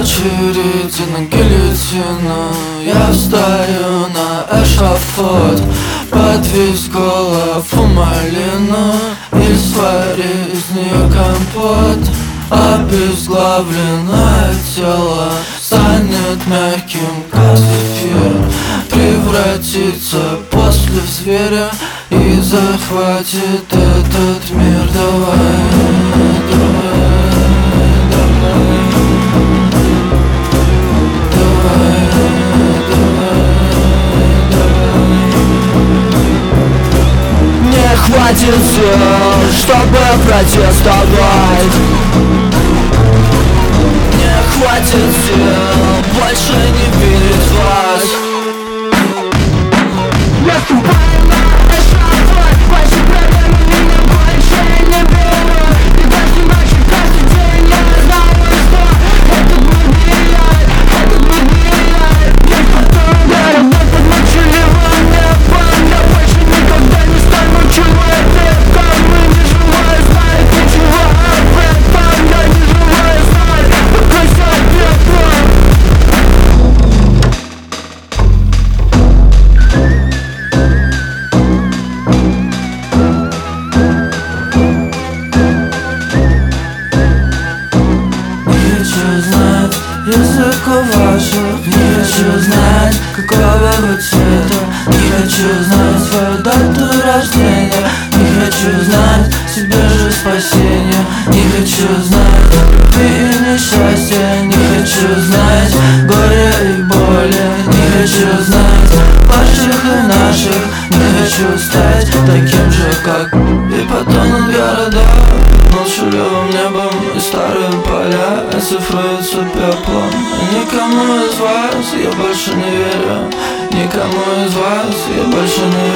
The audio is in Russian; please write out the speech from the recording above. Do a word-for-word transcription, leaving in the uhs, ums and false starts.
очереди на гильотину. Я встаю на эшафот под весь голову малину и свари из нее компот. Обезглавленное тело станет мягким, как зефир, превратится после в зверя и захватит этот мир. Давай, давай, давай, давай, давай, давай. Не хватит сил, чтобы протестовать. Не хватит сил больше не видеть вас. Я ступаю на эшафот, больше проблемы меня больше не берут. И каждый ночь, и каждый день я знаю, что это будет не я, это будет не я. Я потом я работаю молчаливым небом. Я больше никогда не стану человеком. Мы не живой, знаете чего об этом. Я не живой, знаю, покрысать пеплом. Не хочу знать языка ваших, не хочу знать, какого вы цвета. Не хочу знать свою дату рождения, не хочу знать себе же спасения. Не хочу знать любви и несчастья, не хочу знать горя и боли. Не хочу знать ваших и наших, не хочу стать таким же, как и потонут города молчаливым небом, и старые поля оцифруются пеплом. Никому из вас я больше не верю, никому из вас я больше не